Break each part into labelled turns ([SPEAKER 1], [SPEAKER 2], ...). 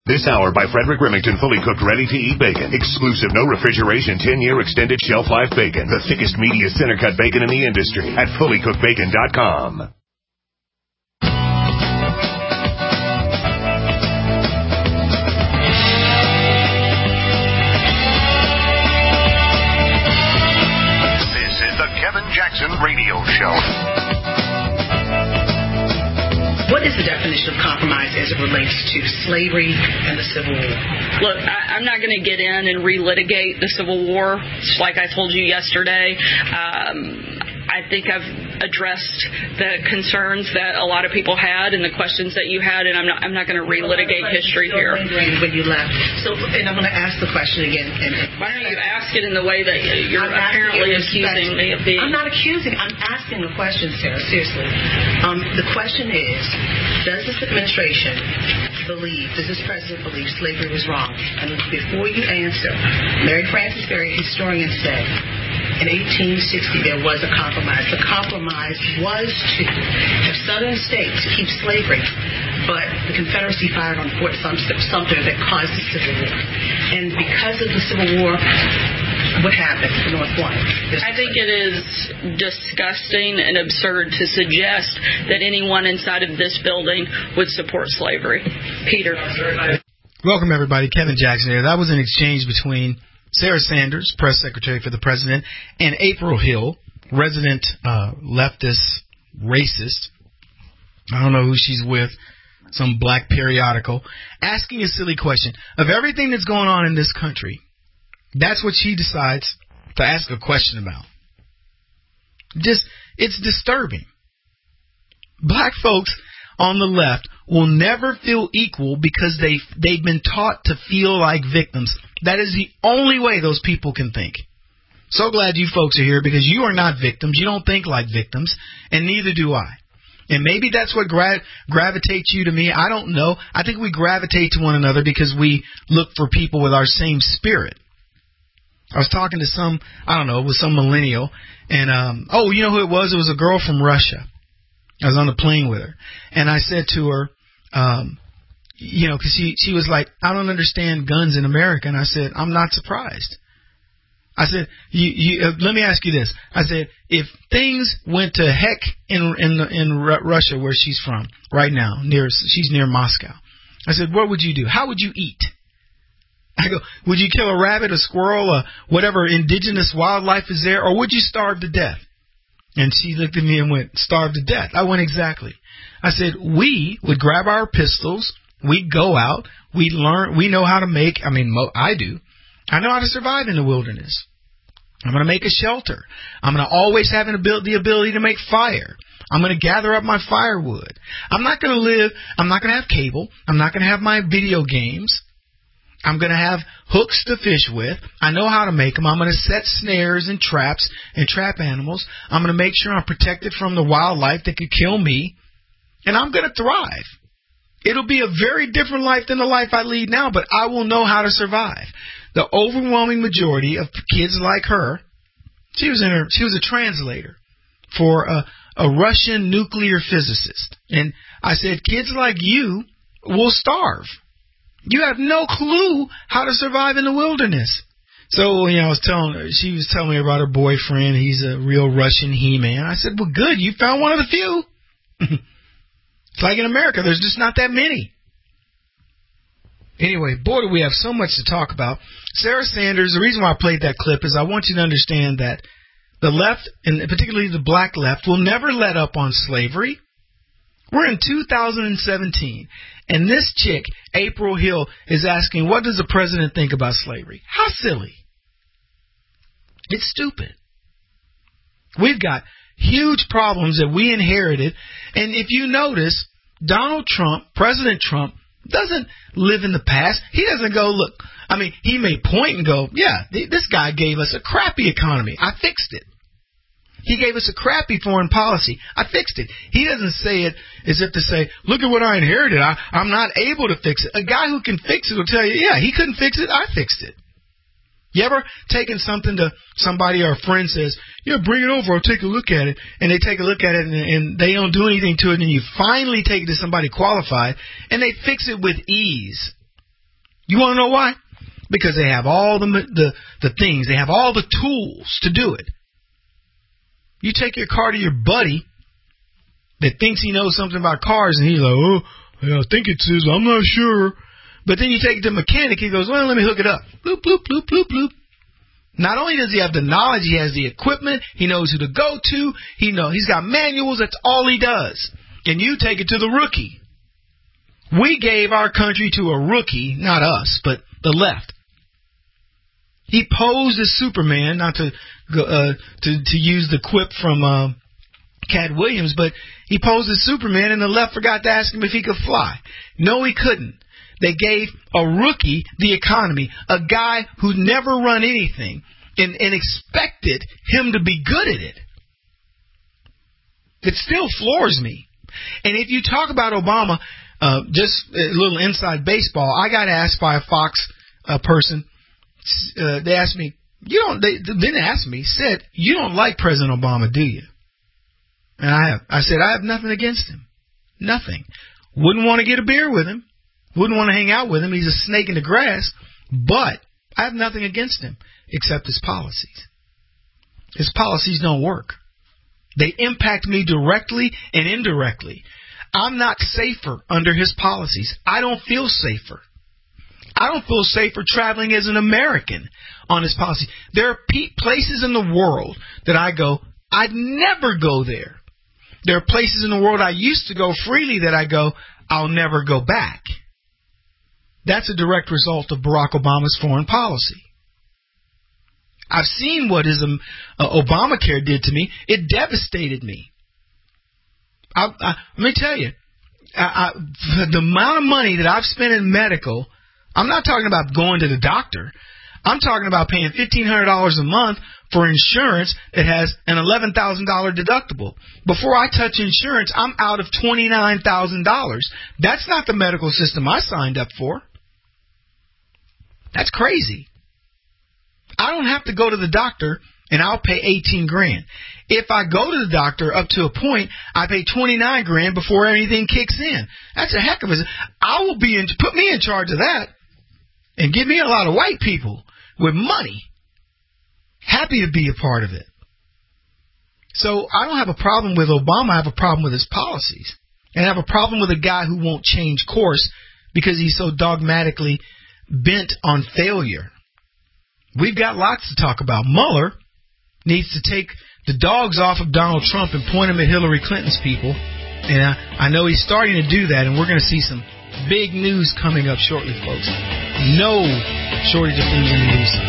[SPEAKER 1] This hour by Frederick Remington, fully cooked, ready-to-eat bacon. Exclusive, no refrigeration, 10-year extended shelf life bacon. The thickest, meatiest center-cut bacon in the industry at fullycookedbacon.com. This is the Kevin Jackson Radio Show.
[SPEAKER 2] What is the definition of compromise as it relates to slavery and the Civil War?
[SPEAKER 3] Look, I'm not going to get in and relitigate the Civil War, like I told you yesterday. I think I've addressed the concerns that a lot of people had and the questions that you had, and I'm not going to relitigate history here.
[SPEAKER 2] When you left, and I'm going to ask the question again.
[SPEAKER 3] Why don't you ask it in the way that you're apparently accusing me of being?
[SPEAKER 2] I'm not accusing. I'm asking the question, Sarah. Seriously, the question is: does this administration believe? Does this president believe slavery was wrong? And before you answer, Mary Frances Berry, historian, said, in 1860, there was a compromise. The compromise was to have southern states keep slavery, but the Confederacy fired on Fort Sumter that caused the Civil War. And because of the Civil War, what happened? The North won.
[SPEAKER 3] I think it is disgusting and absurd to suggest that anyone inside of this building would support slavery. Peter.
[SPEAKER 4] Welcome, everybody. Kevin Jackson here. That was an exchange between Sarah Sanders, press secretary for the president, and April Hill, resident leftist racist. I don't know who she's with, some black periodical, asking a silly question. Of everything that's going on in this country, that's what she decides to ask a question about. It's disturbing. Black folks on the left will never feel equal because they've been taught to feel like victims. That is the only way those people can think. So glad you folks are here because you are not victims. You don't think like victims, and neither do I. And maybe that's what gravitates you to me. I don't know. I think we gravitate to one another because we look for people with our same spirit. I was talking to some millennial, and you know who it was? It was a girl from Russia. I was on the plane with her, and I said to her, because she was like, I don't understand guns in America. And I said, I'm not surprised. I said, let me ask you this. I said, if things went to heck in Russia, where she's from right now, she's near Moscow. I said, what would you do? How would you eat? I go, would you kill a rabbit, a squirrel, whatever indigenous wildlife is there, or would you starve to death? And she looked at me and went, starve to death. I went, exactly. I said, we would grab our pistols. We'd go out. We'd learn. We know how to make. I do. I know how to survive in the wilderness. I'm going to make a shelter. I'm going to always have the ability to make fire. I'm going to gather up my firewood. I'm not going to have cable. I'm not going to have my video games. I'm going to have hooks to fish with. I know how to make them. I'm going to set snares and traps and trap animals. I'm going to make sure I'm protected from the wildlife that could kill me. And I'm going to thrive. It'll be a very different life than the life I lead now, but I will know how to survive. The overwhelming majority of kids like her, she was a translator for a Russian nuclear physicist. And I said, kids like you will starve. You have no clue how to survive in the wilderness. So, she was telling me about her boyfriend. He's a real Russian He-Man. I said, well, good. You found one of the few. It's like in America. There's just not that many. Anyway, boy, do we have so much to talk about. Sarah Sanders, the reason why I played that clip is I want you to understand that the left, and particularly the black left, will never let up on slavery. We're in 2017, and this chick, April Hill, is asking, what does the president think about slavery? How silly. It's stupid. We've got huge problems that we inherited, and if you notice, Donald Trump, President Trump, doesn't live in the past. He doesn't go, look, he may point and go, yeah, this guy gave us a crappy economy. I fixed it. He gave us a crappy foreign policy. I fixed it. He doesn't say it as if to say, look at what I inherited. I'm not able to fix it. A guy who can fix it will tell you, yeah, he couldn't fix it. I fixed it. You ever taken something to somebody or a friend says, yeah, bring it over, I'll take a look at it, and they take a look at it and they don't do anything to it, and you finally take it to somebody qualified, and they fix it with ease. You want to know why? Because they have all the things. They have all the tools to do it. You take your car to your buddy that thinks he knows something about cars, and he's like, oh, yeah, I think it says, I'm not sure. But then you take it to the mechanic, he goes, well, let me hook it up. Bloop, bloop, bloop, bloop, bloop. Not only does he have the knowledge, he has the equipment, he knows who to go to, he's got manuals, that's all he does. And you take it to the rookie. We gave our country to a rookie, not us, but the left. He posed as Superman, not to use the quip from Cat Williams, but he posed as Superman, and the left forgot to ask him if he could fly. No, he couldn't. They gave a rookie the economy, a guy who'd never run anything, and expected him to be good at it. It still floors me. And if you talk about Obama, just a little inside baseball, I got asked by a Fox person, they asked me, they didn't ask me, said, you don't like President Obama, do you? And I said, I have nothing against him. Nothing. Wouldn't want to get a beer with him. Wouldn't want to hang out with him. He's a snake in the grass. But I have nothing against him except his policies. His policies don't work. They impact me directly and indirectly. I'm not safer under his policies. I don't feel safer. I don't feel safer traveling as an American on his policy. There are places in the world that I go, I'd never go there. There are places in the world I used to go freely that I go, I'll never go back. That's a direct result of Barack Obama's foreign policy. I've seen what his Obamacare did to me. It devastated me. Let me tell you, the amount of money that I've spent in medical, I'm not talking about going to the doctor. I'm talking about paying $1,500 a month for insurance that has an $11,000 deductible. Before I touch insurance, I'm out of $29,000. That's not the medical system I signed up for. That's crazy. I don't have to go to the doctor and I'll pay $18,000. If I go to the doctor up to a point, I pay $29,000 before anything kicks in. That's a heck of a. I will put me in charge of that, and give me a lot of white people with money. Happy to be a part of it. So I don't have a problem with Obama. I have a problem with his policies, and I have a problem with a guy who won't change course because he's so dogmatically bent on failure. We've got lots to talk about. Mueller needs to take the dogs off of Donald Trump and point them at Hillary Clinton's people. And I know he's starting to do that, and we're going to see some big news coming up shortly, folks. No shortage of things in the news.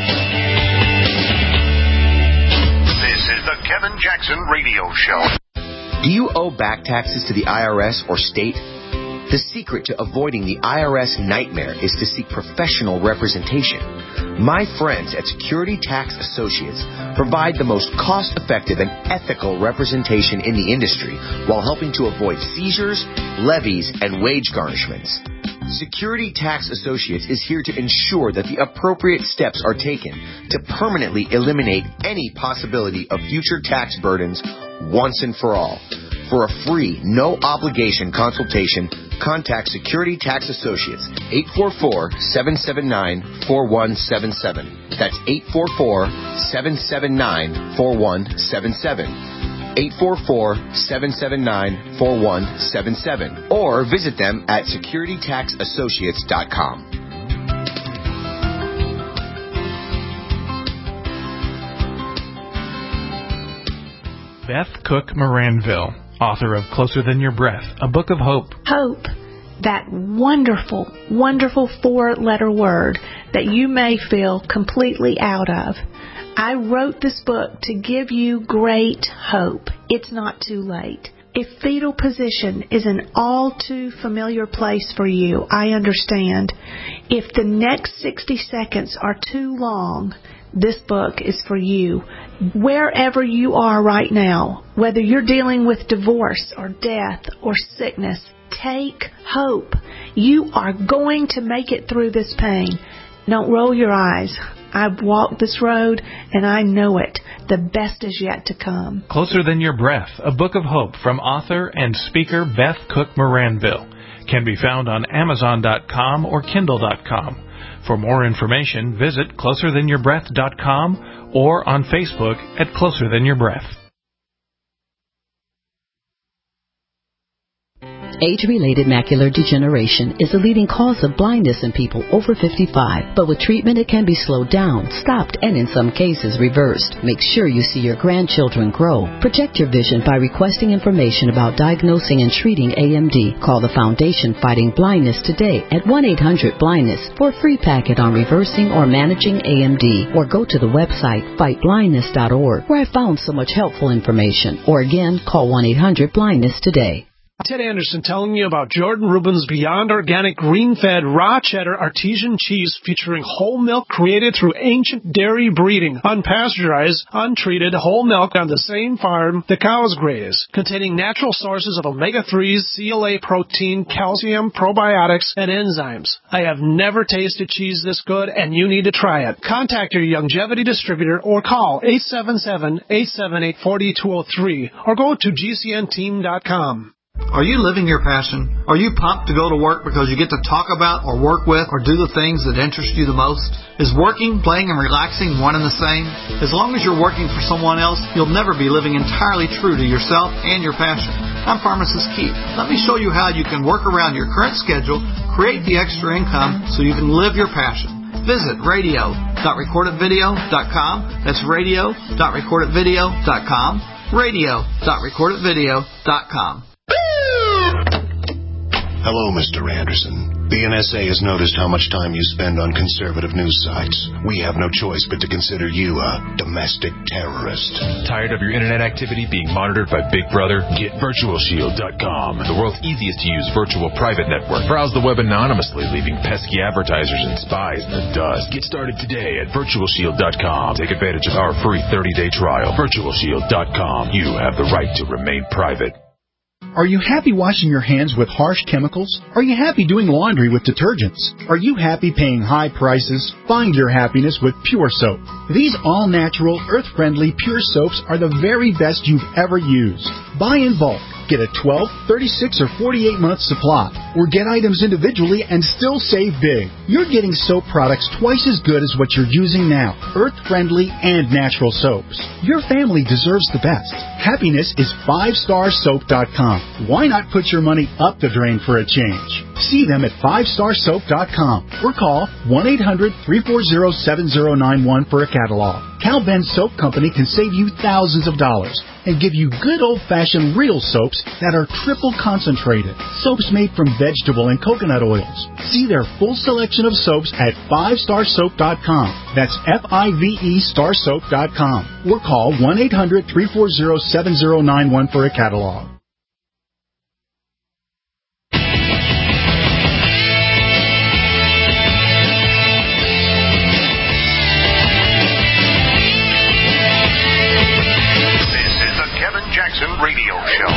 [SPEAKER 1] This is the Kevin Jackson Radio Show.
[SPEAKER 5] Do you owe back taxes to the IRS or state? The secret to avoiding the IRS nightmare is to seek professional representation. My friends at Security Tax Associates provide the most cost-effective and ethical representation in the industry while helping to avoid seizures, levies, and wage garnishments. Security Tax Associates is here to ensure that the appropriate steps are taken to permanently eliminate any possibility of future tax burdens once and for all. For a free, no-obligation consultation, contact Security Tax Associates, 844-779-4177. That's 844-779-4177. 844-779-4177. Or visit them at securitytaxassociates.com.
[SPEAKER 6] Beth Cook Moranville, author of Closer Than Your Breath, a book of hope.
[SPEAKER 7] Hope, that wonderful, wonderful four-letter word that you may feel completely out of. I wrote this book to give you great hope. It's not too late. If fetal position is an all too familiar place for you, I understand. If the next 60 seconds are too long, this book is for you. Wherever you are right now, whether you're dealing with divorce or death or sickness, take hope. You are going to make it through this pain. Don't roll your eyes. I've walked this road and I know it. The best is yet to come.
[SPEAKER 6] Closer Than Your Breath, a book of hope from author and speaker Beth Cook Moranville. Can be found on Amazon.com or Kindle.com. For more information, visit closerthanYourBreath.com or on Facebook at Closer Than Your Breath.
[SPEAKER 8] Age-related macular degeneration is the leading cause of blindness in people over 55, but with treatment it can be slowed down, stopped, and in some cases reversed. Make sure you see your grandchildren grow. Protect your vision by requesting information about diagnosing and treating AMD. Call the Foundation Fighting Blindness today at 1-800-BLINDNESS for a free packet on reversing or managing AMD, or go to the website fightblindness.org, where I found so much helpful information. Or again, call 1-800-BLINDNESS today.
[SPEAKER 9] Ted Anderson telling you about Jordan Rubin's Beyond Organic Green-Fed Raw Cheddar Artesian Cheese featuring whole milk created through ancient dairy breeding, unpasteurized, untreated whole milk on the same farm the cows graze, containing natural sources of omega-3s, CLA protein, calcium, probiotics, and enzymes. I have never tasted cheese this good, and you need to try it. Contact your Youngevity distributor or call 877-878-4203 or go to gcnteam.com.
[SPEAKER 10] Are you living your passion? Are you pumped to go to work because you get to talk about or work with or do the things that interest you the most? Is working, playing, and relaxing one and the same? As long as you're working for someone else, you'll never be living entirely true to yourself and your passion. I'm Pharmacist Keith. Let me show you how you can work around your current schedule, create the extra income so you can live your passion. Visit radio.recordedvideo.com. That's radio.recordedvideo.com. radio.recordedvideo.com.
[SPEAKER 1] Hello, Mr. Anderson. The NSA has noticed how much time you spend on conservative news sites. We have no choice but to consider you a domestic terrorist.
[SPEAKER 11] Tired of your internet activity being monitored by Big Brother? Get VirtualShield.com, the world's easiest to use virtual private network. Browse the web anonymously, leaving pesky advertisers and spies in the dust. Get started today at VirtualShield.com. Take advantage of our free 30-day trial. VirtualShield.com. You have the right to remain private.
[SPEAKER 12] Are you happy washing your hands with harsh chemicals? Are you happy doing laundry with detergents? Are you happy paying high prices? Find your happiness with Pure Soap. These all-natural, earth-friendly Pure Soaps are the very best you've ever used. Buy in bulk. Get a 12, 36, or 48-month supply, or get items individually and still save big. You're getting soap products twice as good as what you're using now, earth-friendly and natural soaps. Your family deserves the best. Happiness is 5starsoap.com. Why not put your money up the drain for a change? See them at 5starsoap.com or call 1-800-340-7091 for a catalog. Cal Ben Soap Company can save you thousands of dollars and give you good old-fashioned real soaps that are triple concentrated. Soaps made from vegetable and coconut oils. See their full selection of soaps at 5starsoap.com. That's F-I-V-E starsoap.com. Or call 1-800-340-7091 for a catalog.
[SPEAKER 1] Jackson Radio Show.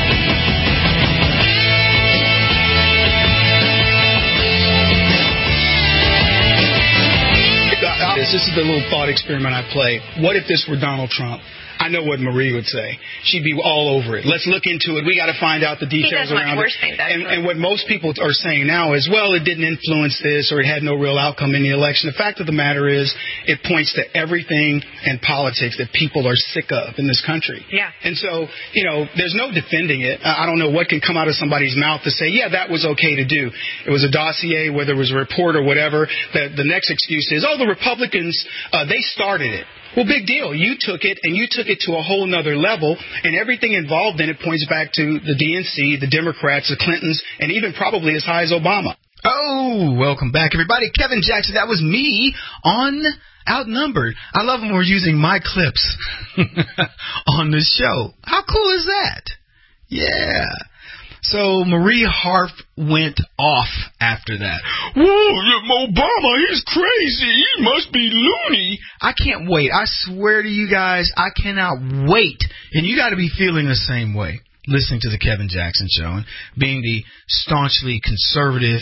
[SPEAKER 13] This is the little thought experiment I play. What if this were Donald Trump? I know what Marie would say. She'd be all over it. Let's look into it. We got to find out the details around it. And what most people are saying now is, well, it didn't influence this or it had no real outcome in the election. The fact of the matter is it points to everything in politics that people are sick of in this country.
[SPEAKER 14] Yeah.
[SPEAKER 13] And so, there's no defending it. I don't know what can come out of somebody's mouth to say, yeah, that was okay to do. It was a dossier, whether it was a report or whatever. The next excuse is, the Republicans, they started it. Well, big deal. You took it, and you took it to a whole nother level, and everything involved in it points back to the DNC, the Democrats, the Clintons, and even probably as high as Obama.
[SPEAKER 4] Oh, welcome back, everybody. Kevin Jackson, that was me on Outnumbered. I love when we're using my clips on this show. How cool is that? Yeah. So Marie Harf went off after that. Whoa, Obama, he's crazy. He must be loony. I can't wait. I swear to you guys, I cannot wait. And you got to be feeling the same way, listening to the Kevin Jackson Show and being the staunchly conservative,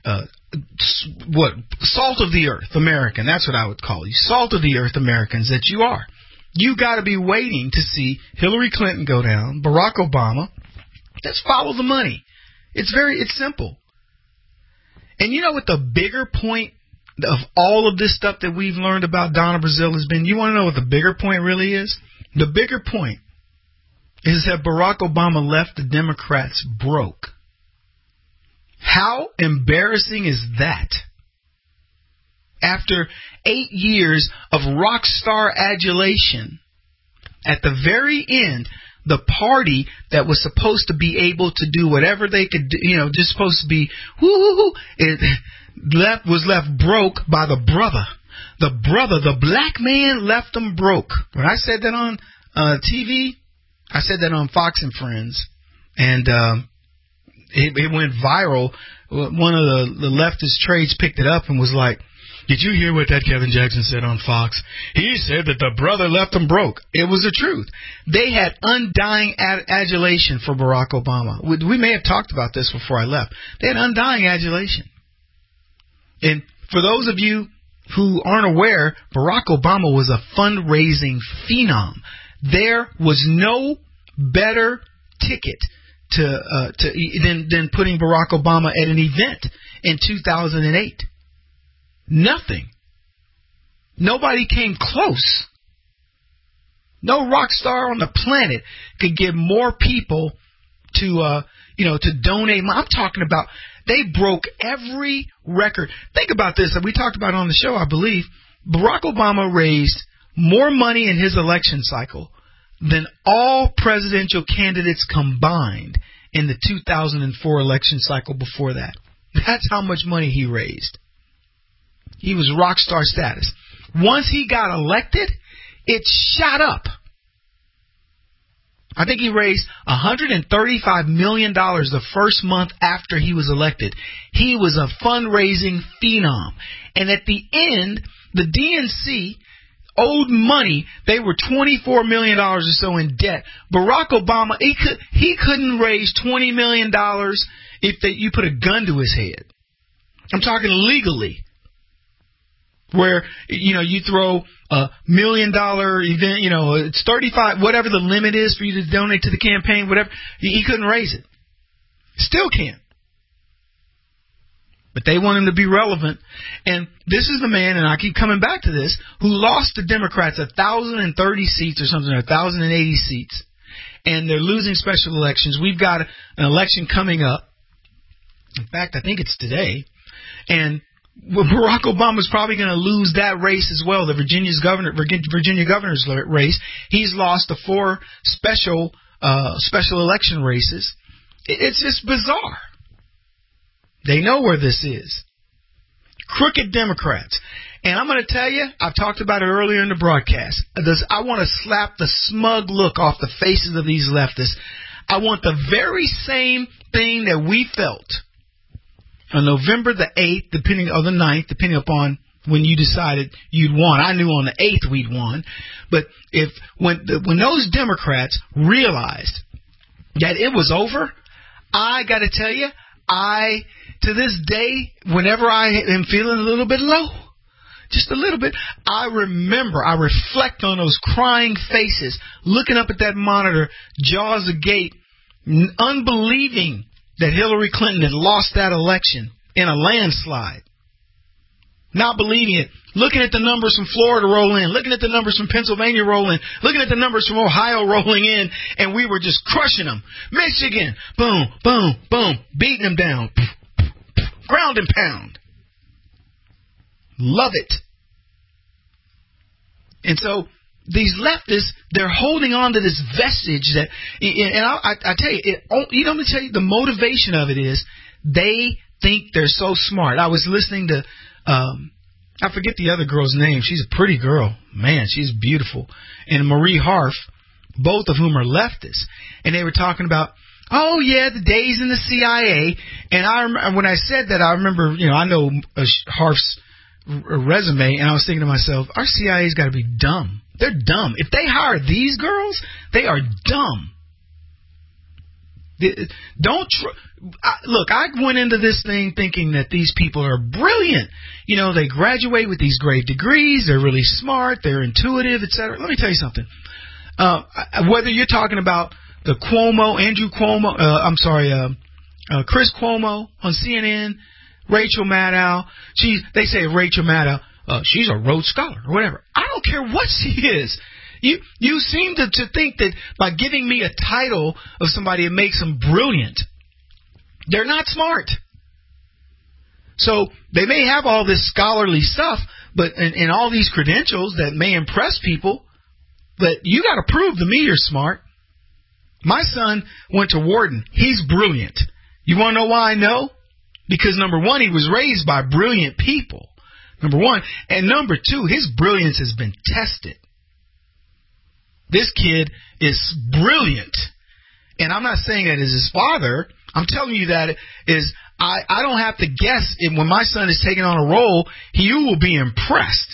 [SPEAKER 4] salt of the earth American. That's what I would call you. Salt of the earth Americans that you are. You got to be waiting to see Hillary Clinton go down, Barack Obama. Just follow the money. It's simple. And you know what the bigger point of all of this stuff that we've learned about Donna Brazile has been, you want to know what the bigger point really is? The bigger point is that Barack Obama left the Democrats broke. How embarrassing is that? After 8 years of rock star adulation, at the very end, the party that was supposed to be able to do whatever they could do, just supposed to be was left broke by the brother. The black man left them broke. When I said that on TV, I said that on Fox and Friends, and it went viral. One of the leftist trades picked it up and was like, "Did you hear what that Kevin Jackson said on Fox? He said that the brother left them broke." It was the truth. They had undying adulation for Barack Obama. We may have talked about this before I left. They had undying adulation. And for those of you who aren't aware, Barack Obama was a fundraising phenom. There was no better ticket than putting Barack Obama at an event in 2008. Nothing. Nobody came close. No rock star on the planet could get more people to donate. I'm talking about they broke every record. Think about this. We talked about it on the show, I believe. Barack Obama raised more money in his election cycle than all presidential candidates combined in the 2004 election cycle before that. That's how much money he raised. He was rock star status. Once he got elected, it shot up. I think he raised $135 million the first month after he was elected. He was a fundraising phenom. And at the end, the DNC owed money. They were $24 million or so in debt. Barack Obama, he couldn't raise $20 million if you put a gun to his head. I'm talking legally. Where, you throw $1 million event, it's 35, whatever the limit is for you to donate to the campaign, whatever. He couldn't raise it. Still can't. But they want him to be relevant. And this is the man, and I keep coming back to this, who lost the Democrats 1,030 seats or something, 1,080 seats. And they're losing special elections. We've got an election coming up. In fact, I think it's today. And Barack Obama's probably going to lose that race as well, the Virginia governor's race. He's lost the 4 special election races. It's just bizarre. They know where this is. Crooked Democrats. And I'm going to tell you, I've talked about it earlier in the broadcast. I want to slap the smug look off the faces of these leftists. I want the very same thing that we felt on November the 8th, or the 9th, depending upon when you decided you'd won. I knew on the 8th we'd won. But when those Democrats realized that it was over, I got to tell you, to this day, whenever I am feeling a little bit low, just a little bit, I reflect on those crying faces, looking up at that monitor, jaws agape, unbelieving that Hillary Clinton had lost that election in a landslide. Not believing it. Looking at the numbers from Florida roll in. Looking at the numbers from Pennsylvania roll in. Looking at the numbers from Ohio rolling in. And we were just crushing them. Michigan. Boom, boom, boom. Beating them down. Ground and pound. Love it. And so these leftists, they're holding on to this vestige that, and I tell you, let me tell you, the motivation of it is they think they're so smart. I was listening to, I forget the other girl's name. She's a pretty girl. Man, she's beautiful. And Marie Harf, both of whom are leftists. And they were talking about, oh, yeah, the days in the CIA. And when I said that, I remember, I know Harf's resume, and I was thinking to myself, our CIA's got to be dumb. They're dumb. If they hire these girls, they are dumb. Look, I went into this thing thinking that these people are brilliant. They graduate with these great degrees. They're really smart. They're intuitive, etc. Let me tell you something. Whether you're talking about the Chris Cuomo on CNN, Rachel Maddow, they say Rachel Maddow, she's a Rhodes Scholar or whatever. I don't care what she is. You seem to think that by giving me a title of somebody, it makes them brilliant. They're not smart. So they may have all this scholarly stuff, but and all these credentials that may impress people, but you got to prove to me you're smart. My son went to Wharton. He's brilliant. You want to know why I know? Because, number one, he was raised by brilliant people, number one. And number two, his brilliance has been tested. This kid is brilliant. And I'm not saying that as his father. I'm telling you that is I don't have to guess. When my son is taking on a role, you will be impressed.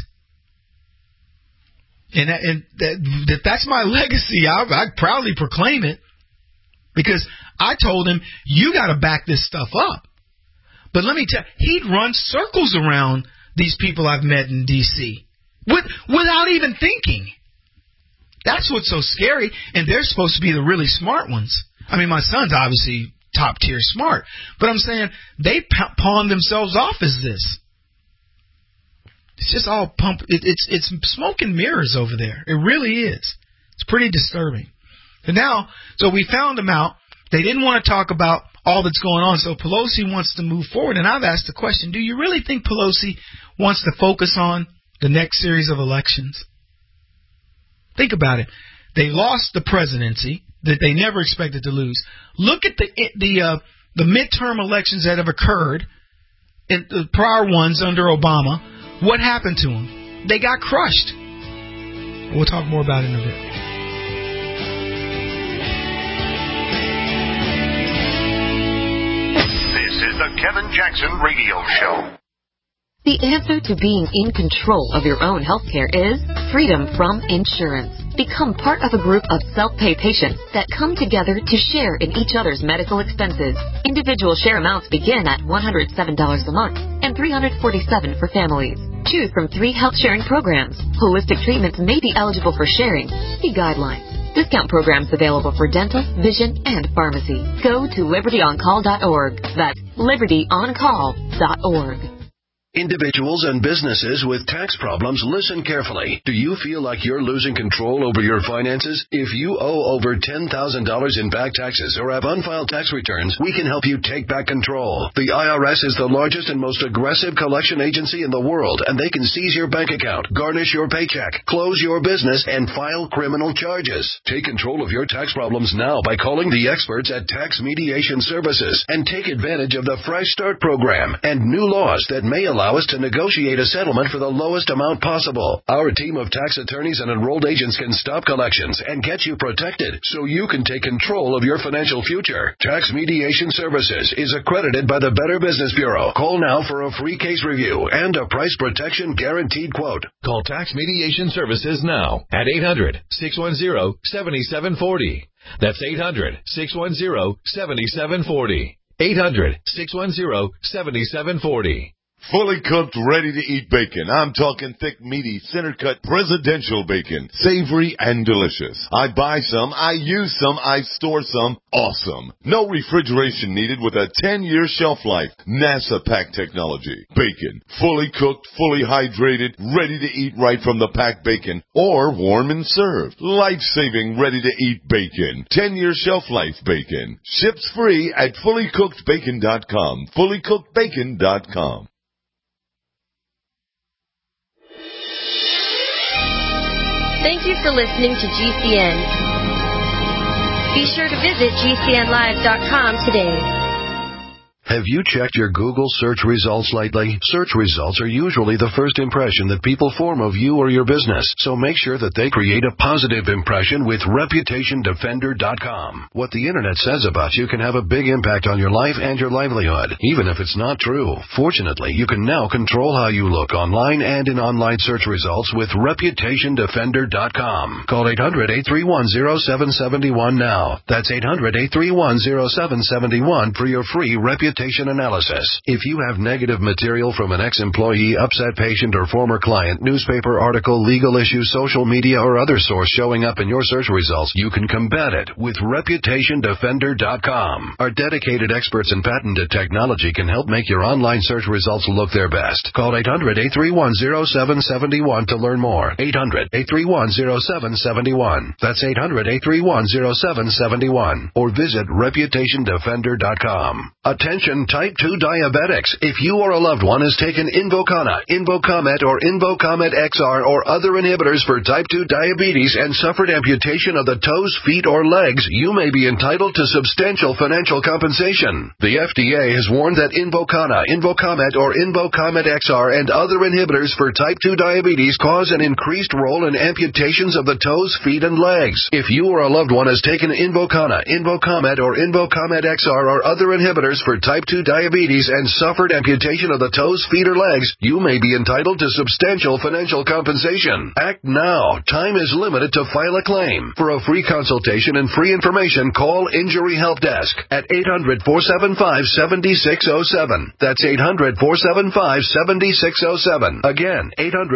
[SPEAKER 4] And that's my legacy. I proudly proclaim it. Because I told him, you got to back this stuff up. But let me tell you, he'd run circles around these people I've met in D.C. without even thinking. That's what's so scary. And they're supposed to be the really smart ones. I mean, my son's obviously top tier smart. But I'm saying they pawn themselves off as this. It's just all pump. It's smoke and mirrors over there. It really is. It's pretty disturbing. And now, so we found them out. They didn't want to talk about all that's going on. So Pelosi wants to move forward. And I've asked the question, do you really think Pelosi wants to focus on the next series of elections? Think about it. They lost the presidency that they never expected to lose. Look at the midterm elections that have occurred, in the prior ones under Obama. What happened to them? They got crushed. We'll talk more about it in a bit.
[SPEAKER 1] This is the Kevin Jackson Radio Show.
[SPEAKER 14] The answer to being in control of your own healthcare is freedom from insurance. Become part of a group of self-pay patients that come together to share in each other's medical expenses. Individual share amounts begin at $107 a month and $347 for families. Choose from 3 health sharing programs. Holistic treatments may be eligible for sharing. See guidelines. Discount programs available for dental, vision, and pharmacy. Go to libertyoncall.org. That's libertyoncall.org.
[SPEAKER 15] Individuals and businesses with tax problems, listen carefully. Do you feel like you're losing control over your finances? If you owe over $10,000 in back taxes or have unfiled tax returns, we can help you take back control. The IRS is the largest and most aggressive collection agency in the world, and they can seize your bank account, garnish your paycheck, close your business, and file criminal charges. Take control of your tax problems now by calling the experts at Tax Mediation Services and take advantage of the Fresh Start program and new laws that may allow us to negotiate a settlement for the lowest amount possible. Our team of tax attorneys and enrolled agents can stop collections and get you protected so you can take control of your financial future. Tax Mediation Services is accredited by the Better Business Bureau. Call now for a free case review and a price protection guaranteed quote.
[SPEAKER 11] Call Tax Mediation Services now at 800-610-7740. That's 800-610-7740. 800-610-7740.
[SPEAKER 16] Fully cooked, ready-to-eat bacon. I'm talking thick, meaty, center-cut, presidential bacon. Savory and delicious. I buy some, I use some, I store some. Awesome. No refrigeration needed with a 10-year shelf life. NASA pack technology. Bacon. Fully cooked, fully hydrated, ready to eat right from the packed bacon. Or warm and served. Life-saving, ready-to-eat bacon. 10-year shelf life bacon. Ships free at fullycookedbacon.com. Fullycookedbacon.com.
[SPEAKER 17] Thank you for listening to GCN. Be sure to visit GCNlive.com today.
[SPEAKER 15] Have you checked your Google search results lately? Search results are usually the first impression that people form of you or your business, so make sure that they create a positive impression with ReputationDefender.com. What the Internet says about you can have a big impact on your life and your livelihood, even if it's not true. Fortunately, you can now control how you look online and in online search results with ReputationDefender.com. Call 800-831-0771 now. That's 800-831-0771 for your free Reputation Reputation Analysis. If you have negative material from an ex-employee, upset patient, or former client, newspaper article, legal issue, social media, or other source showing up in your search results, you can combat it with ReputationDefender.com. Our dedicated experts in patented technology can help make your online search results look their best. Call 800-831-0771 to learn more. 800-831-0771. That's 800-831-0771. Or visit ReputationDefender.com. Attention Type 2 diabetics. If you or a loved one has taken Invokana, Invokamet, or Invokamet XR or other inhibitors for type 2 diabetes and suffered amputation of the toes, feet, or legs, you may be entitled to substantial financial compensation. The FDA has warned that Invokana, Invokamet, or Invokamet XR and other inhibitors for type 2 diabetes cause an increased role in amputations of the toes, feet, and legs. If you or a loved one has taken Invokana, Invokamet, or Invokamet XR or other inhibitors for type 2 diabetes and suffered amputation of the toes, feet, or legs, you may be entitled to substantial financial compensation. Act now. Time is limited to file a claim. For a free consultation and free information, call Injury Help Desk at 800-475-7607. That's 800-475-7607. Again,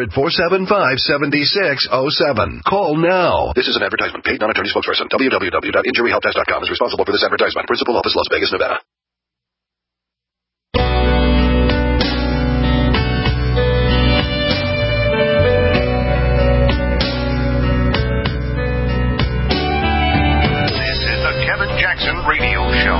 [SPEAKER 15] 800-475-7607. Call now. This is an advertisement. Paid non-attorney spokesperson. www.injuryhelpdesk.com is responsible for this advertisement. Principal office, Las Vegas, Nevada.
[SPEAKER 1] Radio show.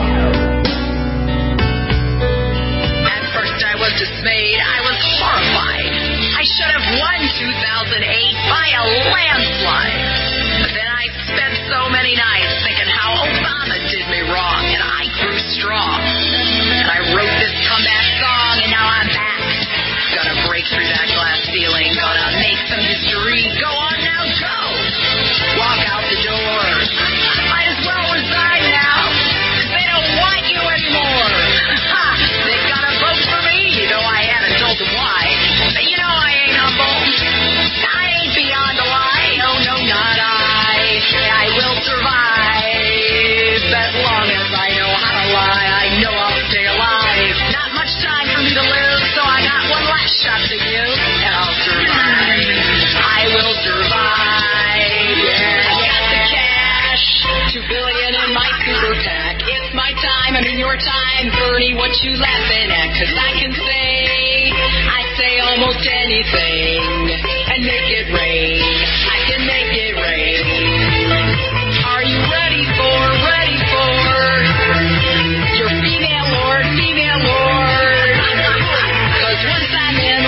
[SPEAKER 18] At first I was dismayed. I was horrified. I should have won 2008 by a landslide. But then I spent so many nights thinking how Obama did me wrong, and I grew strong. And I wrote this comeback song, and now I'm back. Gonna break through that glass ceiling. Gonna make some history. Go on now, go. Walk out the door. Might as well resign now. They don't want you anymore. Ha! They've got to vote for me. You know I haven't told them why. But you know I ain't humble. I ain't beyond a lie. No, no, not I. I will survive. As long as I know how to lie, I know I'll stay alive. Not much time for me to live, so I got one last shot to give, and I'll survive. I will survive. Yeah, got the cash. $2 billion in my super PAC. It's my time, I mean your time, Bernie, what you laughing at? 'Cause I can say almost anything and make it rain. I can make it rain. Are you ready for your female lord? 'Cause once I'm in.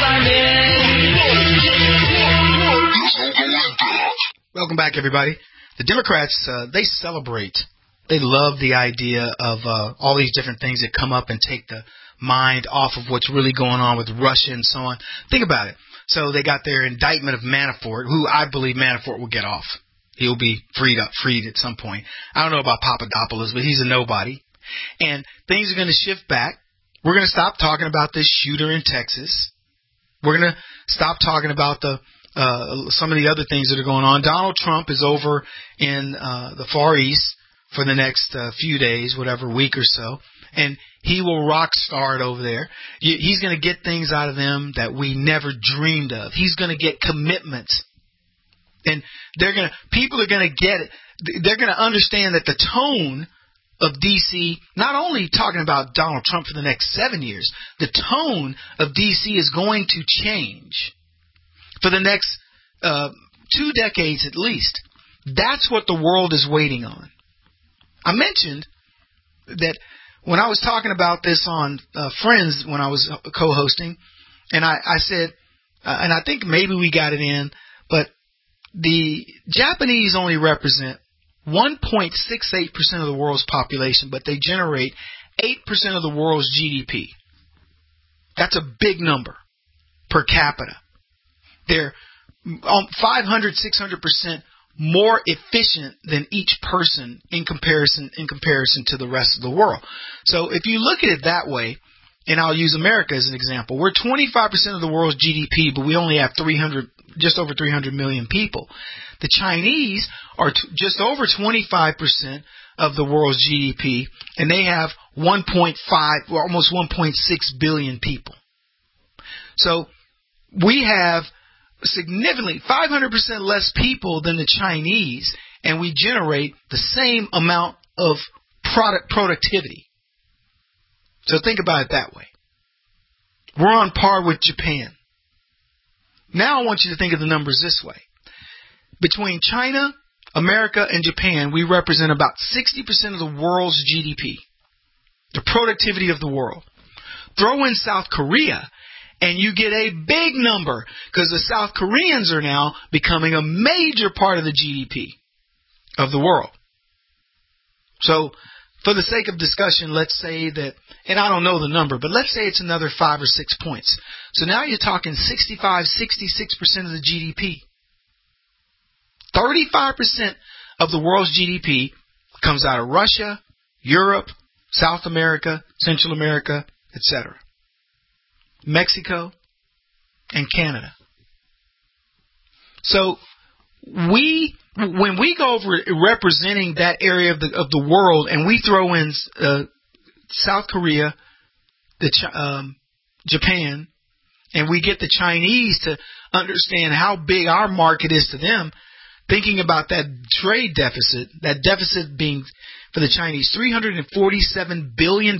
[SPEAKER 4] Welcome back, everybody. The Democrats, they celebrate. They love the idea of all these different things that come up and take the mind off of what's really going on with Russia and so on. Think about it. So they got their indictment of Manafort, who I believe Manafort will get off. He'll be freed at some point. I don't know about Papadopoulos, but he's a nobody. And things are going to shift back. We're going to stop talking about this shooter in Texas. We're going to stop talking about some of the other things that are going on. Donald Trump is over in the Far East for the next few days, whatever, week or so, and he will rock star it over there. He's going to get things out of them that we never dreamed of. He's going to get commitments, and people are going to get it. They're going to understand that the tone of D.C., not only talking about Donald Trump for the next 7 years, the tone of D.C. is going to change for the next 2 decades at least. That's what the world is waiting on. I mentioned that when I was talking about this on Friends when I was co-hosting, and I said, and I think maybe we got it in, but the Japanese only represent 1.68% of the world's population, but they generate 8% of the world's GDP. That's a big number per capita. They're 500, 600% more efficient than each person in comparison to the rest of the world. So if you look at it that way, and I'll use America as an example, we're 25% of the world's GDP, but we only have just over 300 million people. The Chinese are just over 25% of the world's GDP, and they have 1.5 or almost 1.6 billion people. So we have significantly 500% less people than the Chinese, and we generate the same amount of productivity. So think about it that way. We're on par with Japan. Now I want you to think of the numbers this way. Between China, America, and Japan, we represent about 60% of the world's GDP, the productivity of the world. Throw in South Korea, and you get a big number, because the South Koreans are now becoming a major part of the GDP of the world. So, for the sake of discussion, let's say that, and I don't know the number, but let's say it's another 5 or 6 points. So now you're talking 65, 66% of the GDP. 35% of the world's GDP comes out of Russia, Europe, South America, Central America, etc. Mexico, and Canada. So when we go over representing that area of the world, and we throw in South Korea, Japan, and we get the Chinese to understand how big our market is to them, thinking about that trade deficit, that deficit being for the Chinese $347 billion,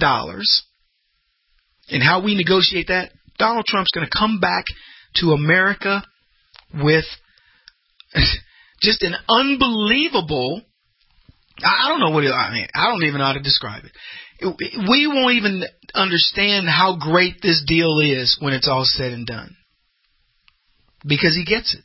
[SPEAKER 4] and how we negotiate that, Donald Trump's going to come back to America with just an unbelievable, I don't know what I mean. I don't even know how to describe it. We won't even understand how great this deal is when it's all said and done, because he gets it.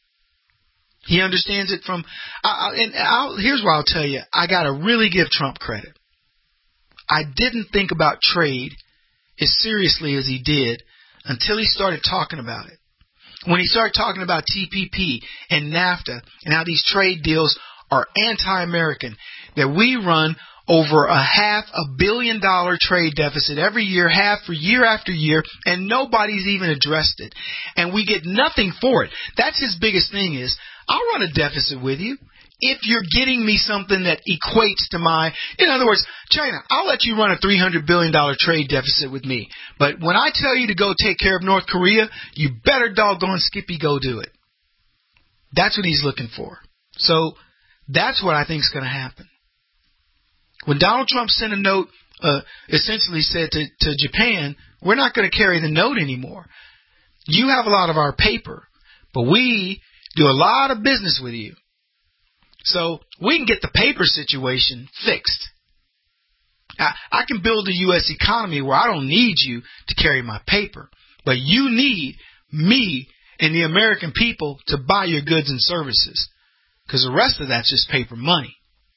[SPEAKER 4] He understands it from, here's what I'll tell you. I got to really give Trump credit. I didn't think about trade as seriously as he did until he started talking about it. When he started talking about TPP and NAFTA and how these trade deals are anti-American, that we run over $500 million trade deficit every year, half for year after year, and nobody's even addressed it. And we get nothing for it. That's his biggest thing is, I'll run a deficit with you if you're getting me something that equates to my, in other words, China, I'll let you run a $300 billion trade deficit with me. But when I tell you to go take care of North Korea, you better doggone Skippy go do it. That's what he's looking for. So that's what I think is going to happen. When Donald Trump sent a note, essentially said to Japan, we're not going to carry the note anymore. You have a lot of our paper, but we do a lot of business with you. So we can get the paper situation fixed. I can build a U.S. economy where I don't need you to carry my paper, but you need me and the American people to buy your goods and services, because the rest of that's just paper money.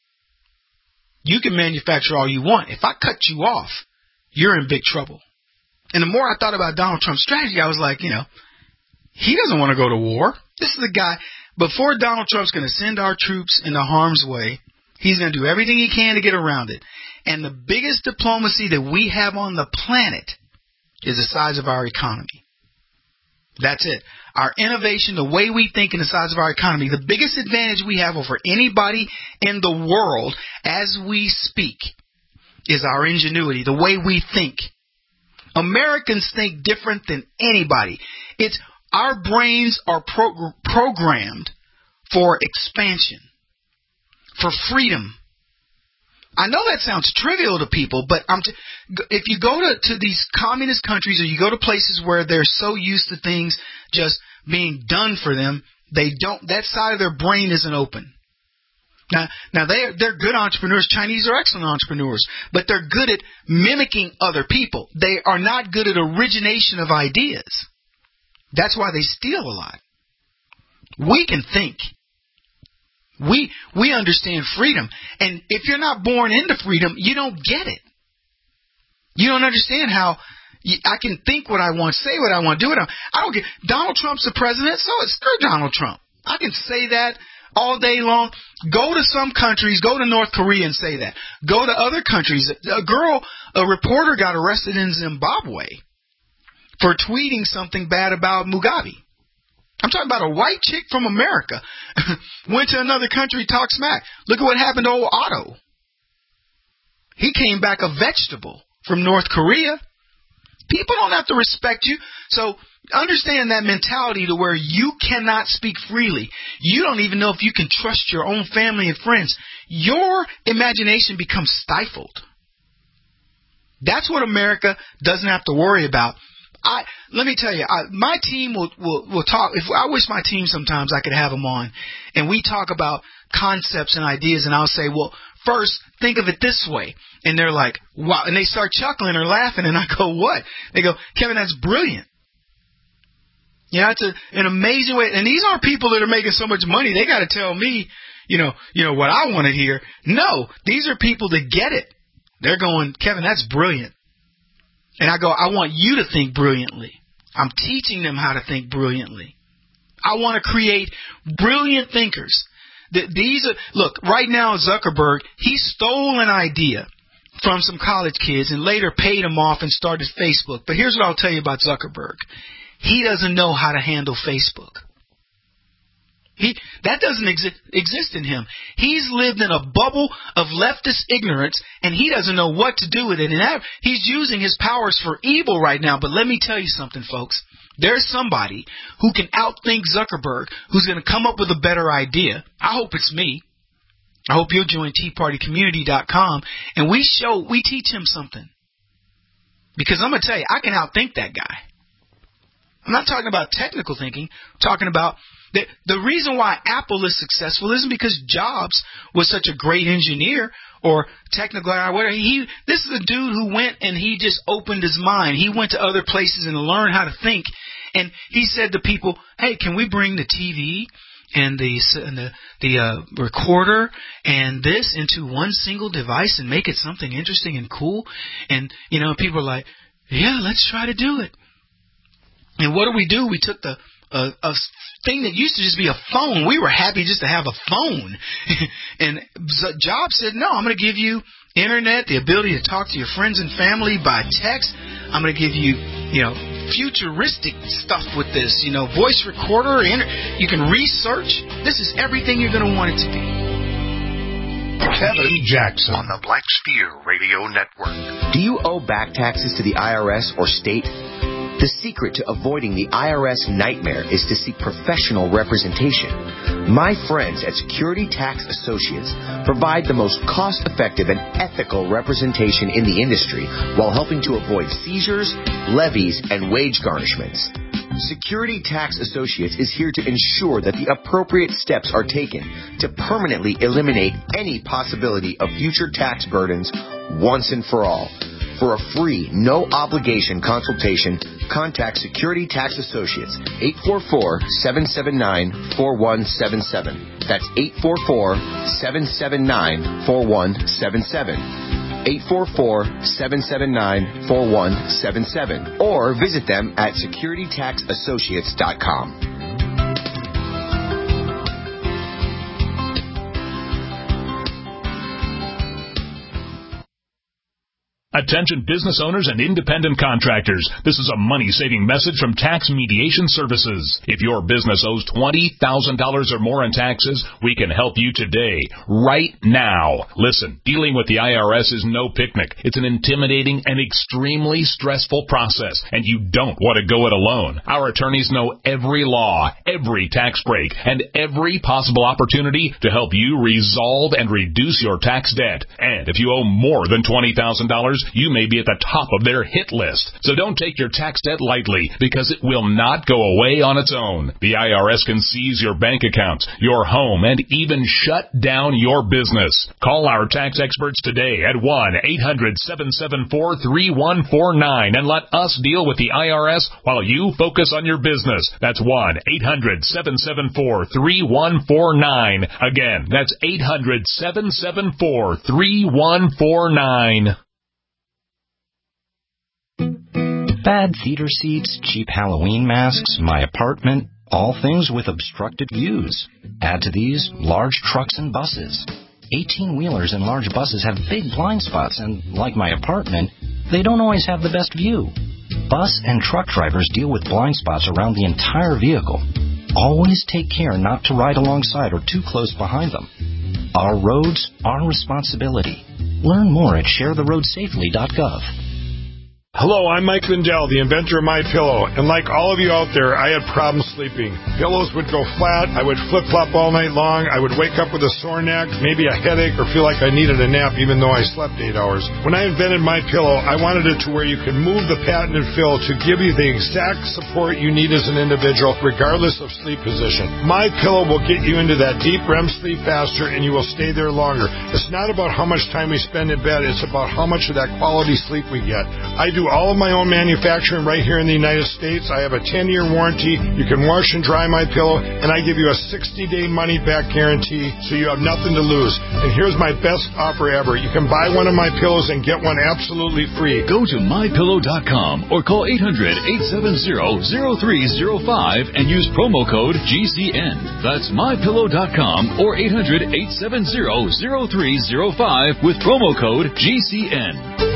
[SPEAKER 4] You can manufacture all you want. If I cut you off, you're in big trouble. And the more I thought about Donald Trump's strategy, I was like, he doesn't want to go to war. This is the guy, before Donald Trump's going to send our troops into harm's way, he's going to do everything he can to get around it. And the biggest diplomacy that we have on the planet is the size of our economy. That's it. Our innovation, the way we think, and the size of our economy, the biggest advantage we have over anybody in the world as we speak is our ingenuity, the way we think. Americans think different than anybody. It's our brains are programmed for expansion, for freedom. I know that sounds trivial to people, but if you go to these communist countries, or you go to places where they're so used to things just being done for them, that side of their brain isn't open. Now they're good entrepreneurs. Chinese are excellent entrepreneurs, but they're good at mimicking other people. They are not good at origination of ideas. That's why they steal a lot. We can think. We understand freedom. And if you're not born into freedom, you don't get it. You don't understand how I can think what I want, say what I want, do what I don't get. Donald Trump's the president, so it's still Donald Trump. I can say that all day long. Go to some countries, go to North Korea and say that. Go to other countries. A reporter got arrested in Zimbabwe for tweeting something bad about Mugabe. I'm talking about a white chick from America went to another country, talked smack. Look at what happened to old Otto. He came back a vegetable from North Korea. People don't have to respect you. So understand that mentality to where you cannot speak freely. You don't even know if you can trust your own family and friends. Your imagination becomes stifled. That's what America doesn't have to worry about. Let me tell you, my team will talk. I wish my team sometimes I could have them on, and we talk about concepts and ideas, and I'll say, well, first, think of it this way. And they're like, wow. And they start chuckling or laughing, and I go, what? They go, Kevin, that's brilliant. You know, it's an amazing way. And these aren't people that are making so much money. They got to tell me, you know what I want to hear. No, these are people that get it. They're going, Kevin, that's brilliant. And I go, I want you to think brilliantly. I'm teaching them how to think brilliantly. I want to create brilliant thinkers. Look, right now Zuckerberg, he stole an idea from some college kids and later paid them off and started Facebook. But here's what I'll tell you about Zuckerberg. He doesn't know how to handle Facebook. That doesn't exist in him. He's lived in a bubble of leftist ignorance, and he doesn't know what to do with it. And he's using his powers for evil right now. But let me tell you something, folks. There's somebody who can outthink Zuckerberg, who's going to come up with a better idea. I hope it's me. I hope you'll join TeaPartyCommunity.com, and we teach him something. Because I'm going to tell you, I can outthink that guy. I'm not talking about technical thinking. I'm talking about the reason why Apple is successful isn't because Jobs was such a great engineer or technical guy. Whatever. This is a dude who went and he just opened his mind. He went to other places and learned how to think. And he said to people, hey, can we bring the TV and the recorder and this into one single device and make it something interesting and cool? And, people are like, yeah, let's try to do it. And what do? We took a thing that used to just be a phone. We were happy just to have a phone. And Jobs said, no, I'm going to give you internet, the ability to talk to your friends and family by text. I'm going to give you, futuristic stuff with this, voice recorder. You can research. This is everything you're going to want it to be.
[SPEAKER 1] Kevin Jackson on the Black Spear Radio Network.
[SPEAKER 5] Do you owe back taxes to the IRS or state? The secret to avoiding the IRS nightmare is to seek professional representation. My friends at Security Tax Associates provide the most cost-effective and ethical representation in the industry while helping to avoid seizures, levies, and wage garnishments. Security Tax Associates is here to ensure that the appropriate steps are taken to permanently eliminate any possibility of future tax burdens once and for all. For a free, no-obligation consultation, contact Security Tax Associates, 844-779-4177. That's 844-779-4177. 844-779-4177. Or visit them at securitytaxassociates.com.
[SPEAKER 19] Attention business owners and independent contractors. This is a money-saving message from Tax Mediation Services. If your business owes $20,000 or more in taxes, we can help you today, right now. Listen, dealing with the IRS is no picnic. It's an intimidating and extremely stressful process, and you don't want to go it alone. Our attorneys know every law, every tax break, and every possible opportunity to help you resolve and reduce your tax debt. And if you owe more than $20,000, you may be at the top of their hit list. So don't take your tax debt lightly, because it will not go away on its own. The IRS can seize your bank account, your home, and even shut down your business. Call our tax experts today at 1-800-774-3149 and let us deal with the IRS while you focus on your business. That's 1-800-774-3149. Again, that's 800-774-3149.
[SPEAKER 20] Bad theater seats, cheap Halloween masks, my apartment, all things with obstructed views. Add to these, large trucks and buses. 18-wheelers and large buses have big blind spots, and like my apartment, they don't always have the best view. Bus and truck drivers deal with blind spots around the entire vehicle. Always take care not to ride alongside or too close behind them. Our roads, our responsibility. Learn more at sharetheroadsafely.gov.
[SPEAKER 21] Hello, I'm Mike Lindell, the inventor of MyPillow, and like all of you out there, I had problems sleeping. Pillows would go flat, I would flip-flop all night long, I would wake up with a sore neck, maybe a headache, or feel like I needed a nap even though I slept 8 hours. When I invented MyPillow, I wanted it to where you could move the patented fill to give you the exact support you need as an individual, regardless of sleep position. MyPillow will get you into that deep REM sleep faster, and you will stay there longer. It's not about how much time we spend in bed, it's about how much of that quality sleep we get. I do all of my own manufacturing right here in the United States. I have a 10-year warranty. You can wash and dry my pillow, and I give you a 60-day money-back guarantee, so you have nothing to lose. And here's my best offer ever. You can buy one of my pillows and get one absolutely free.
[SPEAKER 22] Go to mypillow.com or call 800-870-0305 and use promo code GCN. That's mypillow.com or 800-870-0305 with promo code GCN.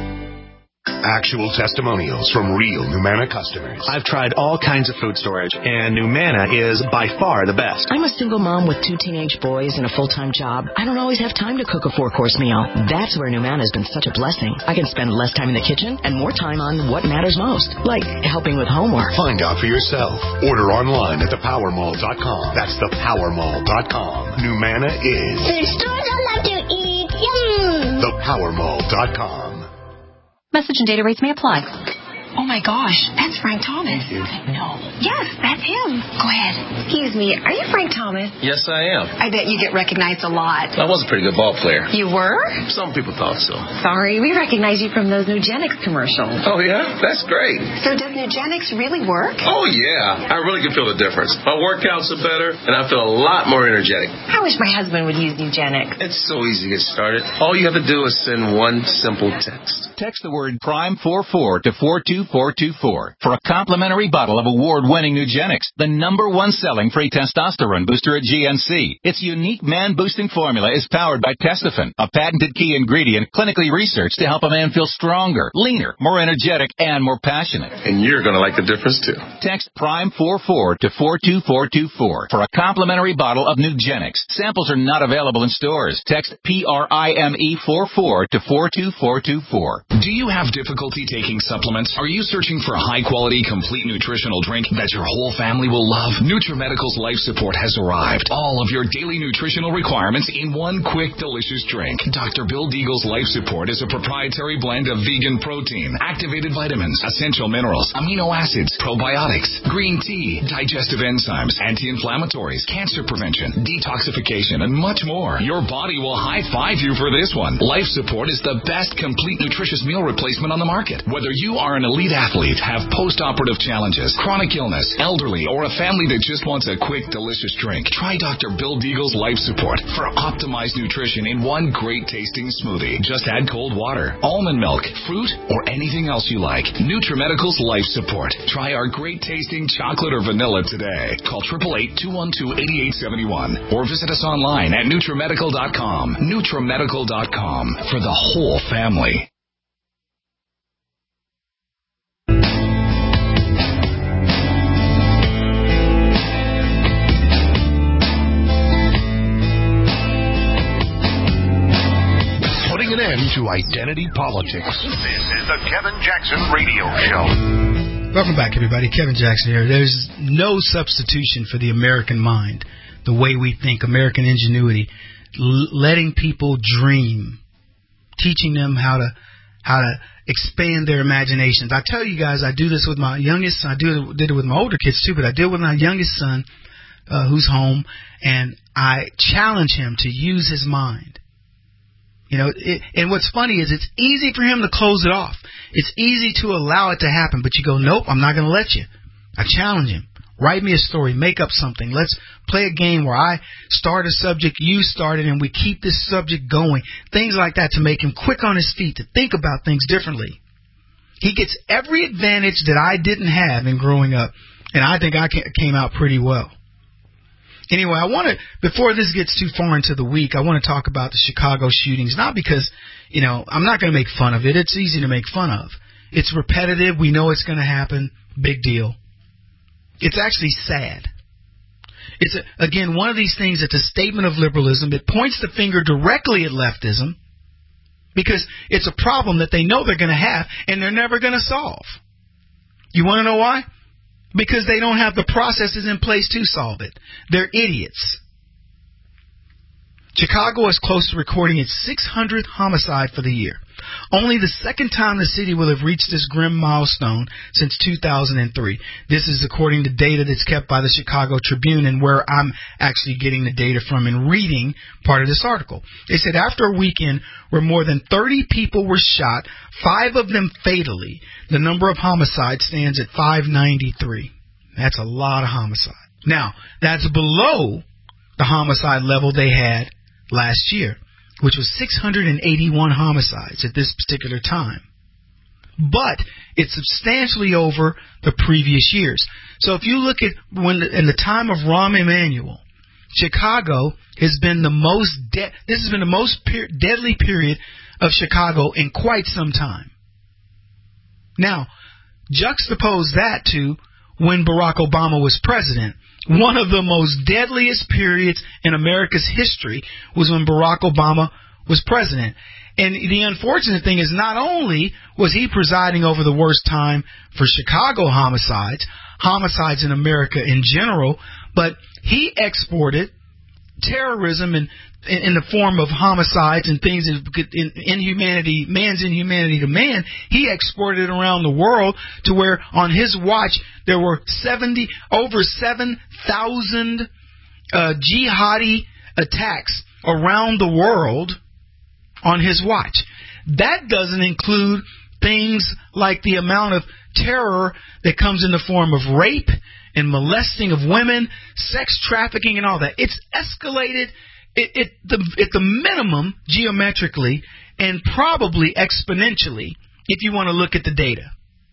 [SPEAKER 1] Actual testimonials from real Numanna customers.
[SPEAKER 23] I've tried all kinds of food storage, and Numanna is by far the best.
[SPEAKER 24] I'm a single mom with 2 teenage boys and a full-time job. I don't always have time to cook a 4-course meal. That's where Numanna has been such a blessing. I can spend less time in the kitchen and more time on what matters most, like helping with homework.
[SPEAKER 1] Find out for yourself. Order online at thepowermall.com. That's thepowermall.com. Numanna is
[SPEAKER 25] the stores I love to eat. Yum!
[SPEAKER 1] Thepowermall.com.
[SPEAKER 26] Message and data rates may apply.
[SPEAKER 25] Oh my gosh, that's Frank Thomas.
[SPEAKER 26] No.
[SPEAKER 25] Yes, that's him. Go ahead. Excuse me, are you Frank Thomas?
[SPEAKER 27] Yes, I am.
[SPEAKER 25] I bet you get recognized a lot.
[SPEAKER 27] I was a pretty good ball player.
[SPEAKER 25] You were?
[SPEAKER 27] Some people thought so.
[SPEAKER 25] Sorry, we recognize you from those Nugenix commercials.
[SPEAKER 27] Oh, yeah? That's great.
[SPEAKER 25] So does Nugenix really work?
[SPEAKER 27] Oh, yeah. I really can feel the difference. My workouts are better, and I feel a lot more energetic.
[SPEAKER 25] I wish my husband would use Nugenix.
[SPEAKER 27] It's so easy to get started. All you have to do is send one simple text.
[SPEAKER 28] Text the word PRIME44 to 42424 for a complimentary bottle of award-winning Nugenix, the #1 selling free testosterone booster at GNC. Its unique man-boosting formula is powered by Testofen, a patented key ingredient clinically researched to help a man feel stronger, leaner, more energetic, and more passionate.
[SPEAKER 27] And you're going to like the difference, too.
[SPEAKER 28] Text PRIME44 to 42424 for a complimentary bottle of Nugenix. Samples are not available in stores. Text PRIME44 to 42424.
[SPEAKER 19] Do you have difficulty taking supplements? Are you searching for a high-quality, complete nutritional drink that your whole family will love? NutriMedical's Life Support has arrived. All of your daily nutritional requirements in one quick, delicious drink. Dr. Bill Deagle's Life Support is a proprietary blend of vegan protein, activated vitamins, essential minerals, amino acids, probiotics, green tea, digestive enzymes, anti-inflammatories, cancer prevention, detoxification, and much more. Your body will high-five you for this one. Life Support is the best complete nutritious meal replacement on the market. Whether you are an elite athlete, have post-operative challenges, chronic illness, elderly, or a family that just wants a quick, delicious drink, try Dr. Bill Deagle's Life Support for optimized nutrition in one great-tasting smoothie. Just add cold water, almond milk, fruit, or anything else you like. NutriMedical's Life Support. Try our great-tasting chocolate or vanilla today. Call 888-212-8871 or visit us online at NutriMedical.com. NutriMedical.com for the whole family.
[SPEAKER 1] Putting an end to identity politics. This is the Kevin Jackson Radio Show.
[SPEAKER 4] Welcome back, everybody. Kevin Jackson here. There's no substitution for the American mind, the way we think, American ingenuity, letting people dream, teaching them how to expand their imaginations. I tell you guys, I do this with my youngest son. I did it with my older kids too, but I did it with my youngest son, who's home, and I challenge him to use his mind. You know, and what's funny is it's easy for him to close it off. It's easy to allow it to happen, but you go, nope, I'm not going to let you. I challenge him. Write me a story. Make up something. Let's play a game where I start a subject, you start it, and we keep this subject going. Things like that to make him quick on his feet, to think about things differently. He gets every advantage that I didn't have in growing up, and I think I came out pretty well. Anyway, before this gets too far into the week, I want to talk about the Chicago shootings, not because, I'm not going to make fun of it. It's easy to make fun of. It's repetitive. We know it's going to happen. Big deal. It's actually sad. It's, again, one of these things that's a statement of liberalism. It points the finger directly at leftism. because it's a problem that they know they're going to have and they're never going to solve. You want to know why? Because they don't have the processes in place to solve it. They're idiots. Chicago is close to recording its 600th homicide for the year. Only the second time the city will have reached this grim milestone since 2003. This is according to data that's kept by the Chicago Tribune, and where I'm actually getting the data from and reading part of this article. They said after a weekend where more than 30 people were shot, 5 of them fatally, the number of homicides stands at 593. That's a lot of homicide. Now, that's below the homicide level they had last year, which was 681 homicides at this particular time. But it's substantially over the previous years. So if you look at in the time of Rahm Emanuel, Chicago has been the most this has been the most deadly period of Chicago in quite some time. Now, juxtapose that to when Barack Obama was president. One of the most deadliest periods in America's history was when Barack Obama was president. And the unfortunate thing is not only was he presiding over the worst time for Chicago homicides in America in general, but he exported terrorism in the form of homicides and things inhumanity, man's inhumanity to man. He exported it around the world to where on his watch there were over 7,000 jihadi attacks around the world on his watch. That doesn't include things like the amount of terror that comes in the form of rape and molesting of women, sex trafficking and all that. It's escalated at the minimum geometrically and probably exponentially if you want to look at the data.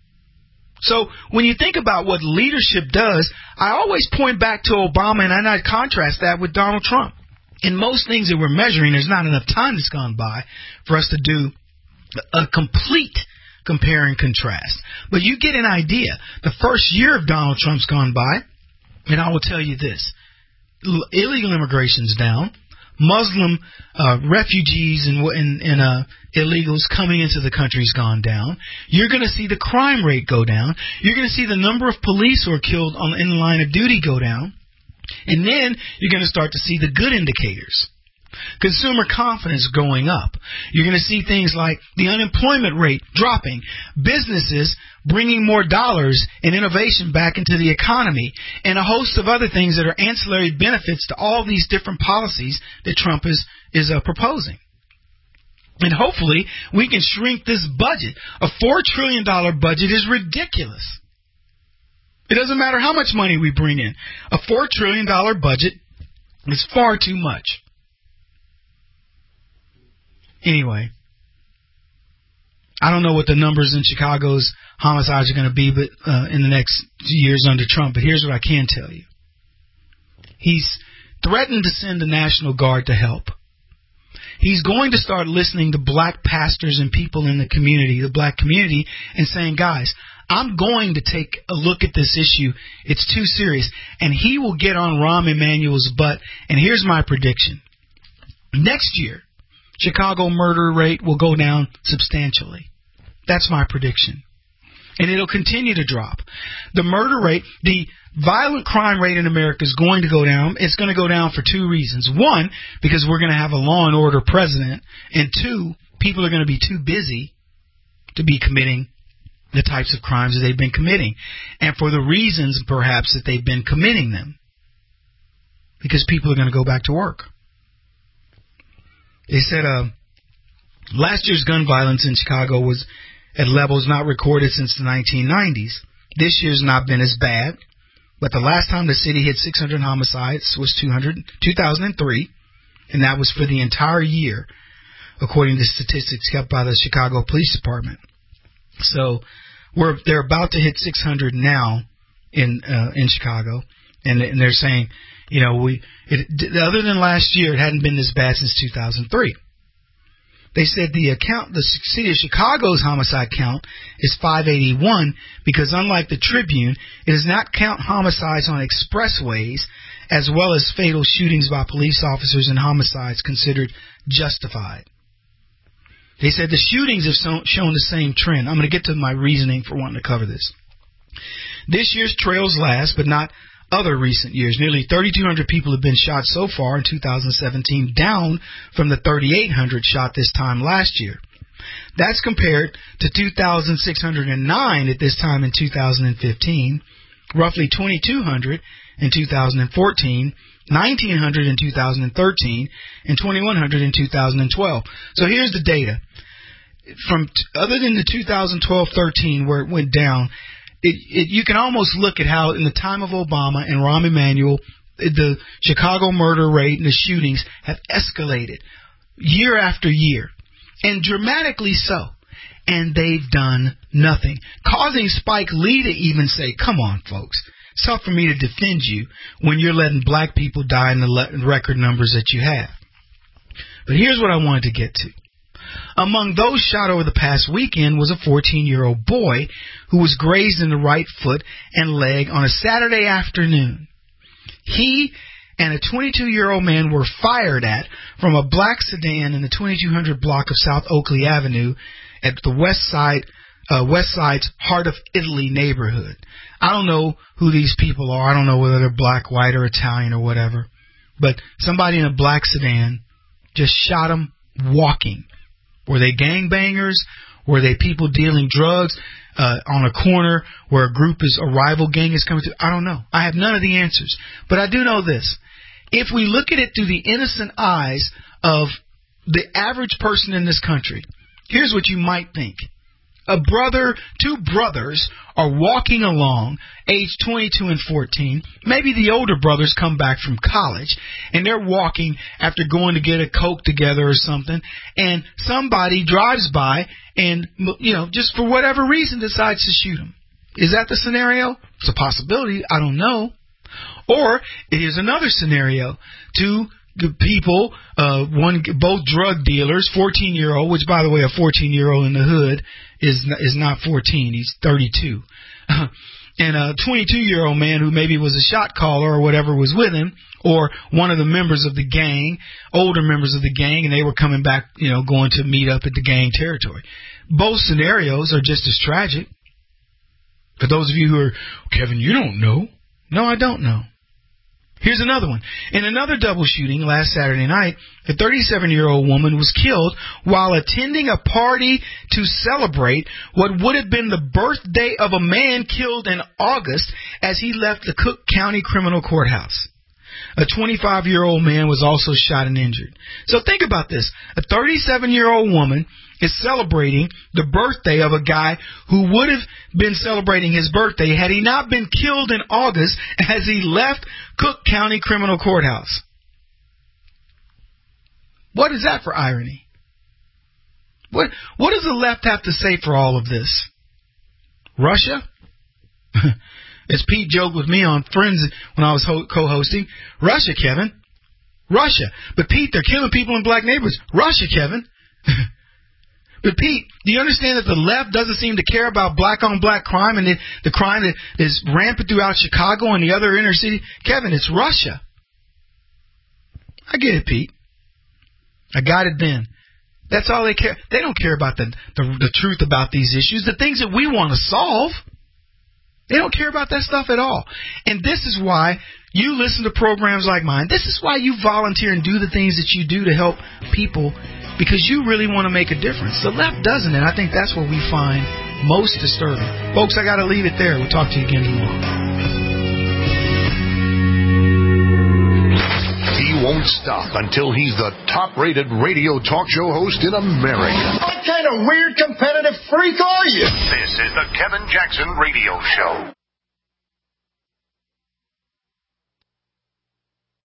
[SPEAKER 4] So when you think about what leadership does, I always point back to Obama and I contrast that with Donald Trump. In most things that we're measuring, there's not enough time that's gone by for us to do a complete compare and contrast. But you get an idea. The first year of Donald Trump's gone by, and I will tell you this. Illegal immigration's down. Muslim refugees and illegals coming into the country's gone down. You're going to see the crime rate go down. You're going to see the number of police who are killed in the line of duty go down. And then you're going to start to see the good indicators. Consumer confidence going up. You're going to see things like the unemployment rate dropping, businesses bringing more dollars and innovation back into the economy, and a host of other things that are ancillary benefits to all these different policies that Trump is proposing. And hopefully we can shrink this budget. A $4 trillion budget is ridiculous. It doesn't matter how much money we bring in. A $4 trillion budget is far too much. Anyway, I don't know what the numbers in Chicago's homicides are going to be in the next years under Trump, but here's what I can tell you. He's threatened to send the National Guard to help. He's going to start listening to black pastors and people in the community, the black community, and saying, guys, I'm going to take a look at this issue. It's too serious. And he will get on Rahm Emanuel's butt. And here's my prediction. Next year, Chicago murder rate will go down substantially. That's my prediction. And it'll continue to drop. The murder rate, the violent crime rate in America is going to go down. It's going to go down for 2 reasons. 1, because we're going to have a law and order president. And 2, people are going to be too busy to be committing the types of crimes that they've been committing. And for the reasons, perhaps, that they've been committing them. Because people are going to go back to work. They said last year's gun violence in Chicago was at levels not recorded since the 1990s. This year's not been as bad, but the last time the city hit 600 homicides was 2003, and that was for the entire year, according to statistics kept by the Chicago Police Department. So they're about to hit 600 now in Chicago, and they're saying, you know, other than last year, it hadn't been this bad since 2003. They said the city of Chicago's homicide count is 581 because, unlike the Tribune, it does not count homicides on expressways as well as fatal shootings by police officers and homicides considered justified. They said the shootings have shown the same trend. I'm going to get to my reasoning for wanting to cover this. This year's trails last, but not other recent years. Nearly 3,200 people have been shot so far in 2017, down from the 3,800 shot this time last year. That's compared to 2,609 at this time in 2015, roughly 2,200 in 2014, 1,900 in 2013, and 2,100 in 2012. So here's the data. From other than the 2012-13 where it went down, you can almost look at how in the time of Obama and Rahm Emanuel, the Chicago murder rate and the shootings have escalated year after year, and dramatically so. And they've done nothing, causing Spike Lee to even say, come on, folks, it's tough for me to defend you when you're letting black people die in the record numbers that you have. But here's what I wanted to get to. Among those shot over the past weekend was a 14-year-old boy who was grazed in the right foot and leg on a Saturday afternoon. He and a 22-year-old man were fired at from a black sedan in the 2200 block of South Oakley Avenue at the West Side's Heart of Italy neighborhood. I don't know who these people are. I don't know whether they're black, white, or Italian or whatever. But somebody in a black sedan just shot him walking. Were they gangbangers? Were they people dealing drugs on a corner where a rival gang is coming through? I don't know. I have none of the answers. But I do know this. If we look at it through the innocent eyes of the average person in this country, here's what you might think. Two brothers are walking along, age 22 and 14. Maybe the older brothers come back from college, and they're walking after going to get a Coke together or something, and somebody drives by and, just for whatever reason decides to shoot them. Is that the scenario? It's a possibility. I don't know. Or here's another scenario. Two people, both drug dealers, 14-year-old, which, by the way, a 14-year-old in the hood is not 14. He's 32. And a 22-year-old man who maybe was a shot caller or whatever was with him, or one of the members of the gang, older members of the gang, and they were coming back, going to meet up at the gang territory. Both scenarios are just as tragic. For those of you who are, Kevin, you don't know. No, I don't know. Here's another one. In another double shooting last Saturday night, a 37-year-old woman was killed while attending a party to celebrate what would have been the birthday of a man killed in August as he left the Cook County Criminal Courthouse. A 25-year-old man was also shot and injured. So think about this. A 37-year-old woman is celebrating the birthday of a guy who would have been celebrating his birthday had he not been killed in August as he left Cook County Criminal Courthouse. What is that for irony? What does the left have to say for all of this? Russia? As Pete joked with me on Friends when I was co-hosting, Russia, Kevin. Russia. But Pete, they're killing people in black neighborhoods. Russia, Kevin. But Pete, do you understand that the left doesn't seem to care about black-on-black crime and the crime that is rampant throughout Chicago and the other inner city? Kevin, it's Russia. I get it, Pete. I got it then. That's all they care. They don't care about the truth about these issues, the things that we want to solve. They don't care about that stuff at all. And this is why you listen to programs like mine. This is why you volunteer and do the things that you do to help people, because you really want to make a difference. The left doesn't, and I think that's what we find most disturbing. Folks, I got to leave it there. We'll talk to you again tomorrow.
[SPEAKER 1] He won't stop until he's the top-rated radio talk show host in America.
[SPEAKER 2] What kind of weird competitive freak are you?
[SPEAKER 1] This is the Kevin Jackson Radio Show.